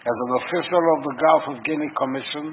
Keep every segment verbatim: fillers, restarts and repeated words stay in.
As an official of the Gulf of Guinea Commission,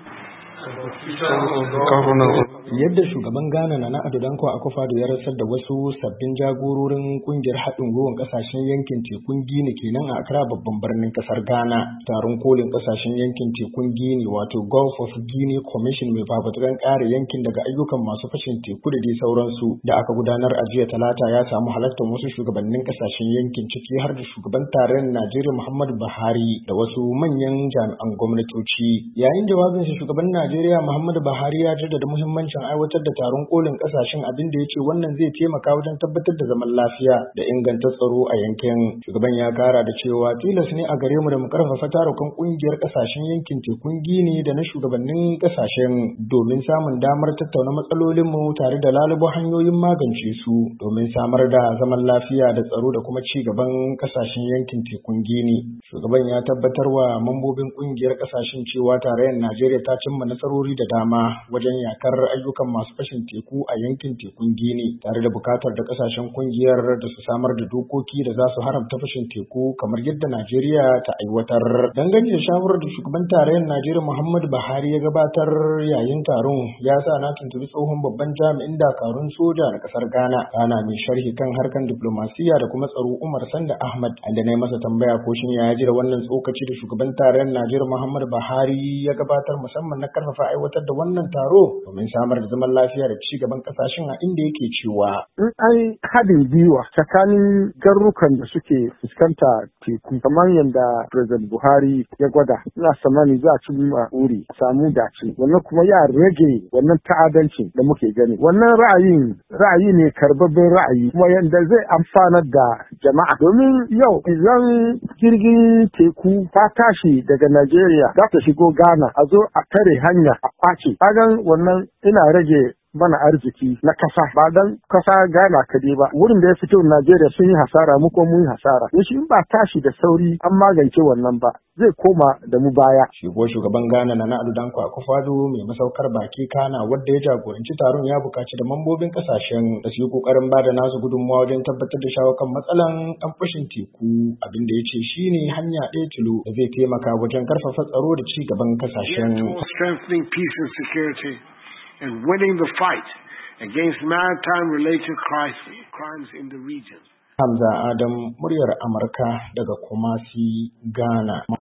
yadda shugaban Ghana Nana Addo Dankwa Akufo-Addo ya rasar da wasu sabbin jagororin kungiyar haɗin gwiwar ƙasashen yankin tekun Gini kenan a Accra babban birnin ƙasar Ghana. Taron kolin ƙasashen yankin tekun Gini wato Gulf of Guinea Commission mai fafutukan ƙare yankin daga ayyukan masu fashin teku da dai sauransu da aka gudanar a jiya Talata ya samu halartar wasu shugabannin ƙasashen yankin ciki har da shugaban tarayyar Najeriya Muhammadu Buhari da wasu manyan jami'an gwamnatoci. Yayin jawabinsa shugaban Najeriya Najeriya Muhammadu Buhari ya jaddada muhimmancin aiwatar da taron kolin kasashen abin da ya ce wannan zai taimaka wajen tabbatar da zaman lafiya da inganta tsaro a yankin. Shugaban ya kara da cewa tilas ne a gare mu da mu karfafa tarukan kungiyar kasashen yankin tekun Gini da na shugabannin kasashen domin samun damar tattauna matsalolin mu tare da lalubo hanyoyin magance su domin samar da zaman lafiya da tsaro da kuma ci gaban kasashen yankin tekun Gini. Shugaban ya tabbatar wa mambobin kungiyar kasashen cewa tarayyar Najeriya ta cimma nasarori da dama wajen yakar ayyukan masu fashin teku a yankin tekun Gini tare da bukatar da kasashen kungiyar da su samar da dokoki da za su haramta fashin teku kamar yadda Najeriya ta aiwatar. Dangane da shawarar da shugaban tarayyar Najeriya Muhammadu Buhari ya gabatar yayin taron ya sa na tuntubi tsohon babban jami'in dakarun soja na kasar Ghana Ghana mai sharhi kan harkan diplomasiya da kuma tsaro Umar Sanda Ahmad inda na yi masa tambaya ko shin ya jira wannan tsokaci da shugaban tarayyar Najeriya Muhammadu Buhari ya gabatar musamman na karfafa aiwatar da wannan taro domin samar da zaman lafiya da ci gaban kasashen a inda yake cewa in an haɗin gwiwa tsakanin garurukan da suke fuskanta teku kamar yadda President Buhari ya gwada ina tsammani za a ci uri samu dace wannan kuma ya rage wannan ta'adancin da muke gani wannan ra'ayin ra'ayi ne karbabben ra'ayi kuma yadda zai amfanar da jama'a domin yau idan jirgin teku ta tashi daga Najeriya za ta shigo Ghana a zo a tare hanya a kwace kagan wannan ina rage mana arziki na kasa ba dan kasa Ghana kade ba wurin da ya fito Najeriya sun yi hasara mu ko mun yi hasara shi in ba tashi da sauri an magance wannan ba zai koma da mu baya. Shigo shugaban Ghana Nana Addo Dankwa Akufo-Addo mai masaukar baki Kana wanda ya jagoranci taron ya buƙaci da mambobin kasashen da su yi kokarin bada nasu gudunmawa wajen tabbatar da shawo kan matsalan ɗan fashin teku abin da ya ce shine hanya ɗaya tilo da zai taimaka wajen karfafa tsaro da ci gaban kasashen. Strengthening peace and security and winning the fight against maritime-related crimes in the region. Hamza Adam, muryar Amurka daga Kumasi, Ghana.